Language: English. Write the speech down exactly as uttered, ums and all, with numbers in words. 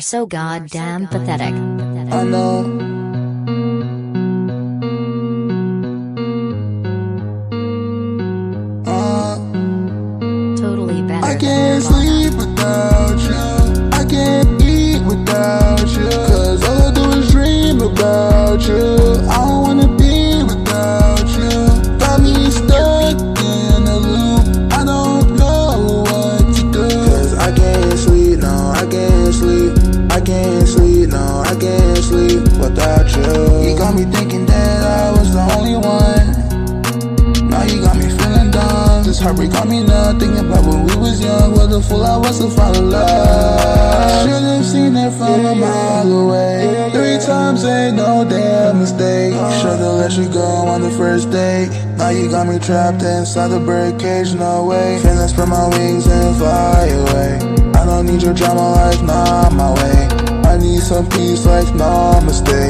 so goddamn pathetic. I know. Totally better. I can't sleep without you. I can't eat without you. Cause all I do is dream about you. I don't wanna be without you. Got me stuck in a loop. I don't know what to do. Cause I can't sleep, no, I can't sleep. I can't sleep, no, I can't sleep without you. You got me thinking that I was the only one. Now you got me feeling dumb. This heartbreak got me now, thinking about when we was young. What the fool I was to fall in love. Should've seen it from a mile away. Three times ain't no damn mistake. Should've let you go on the first date. Now you got me trapped inside the bird cage, no way. Finna spread my wings and fly away. I don't need your drama, life not my way. I need some peace, life no mistake.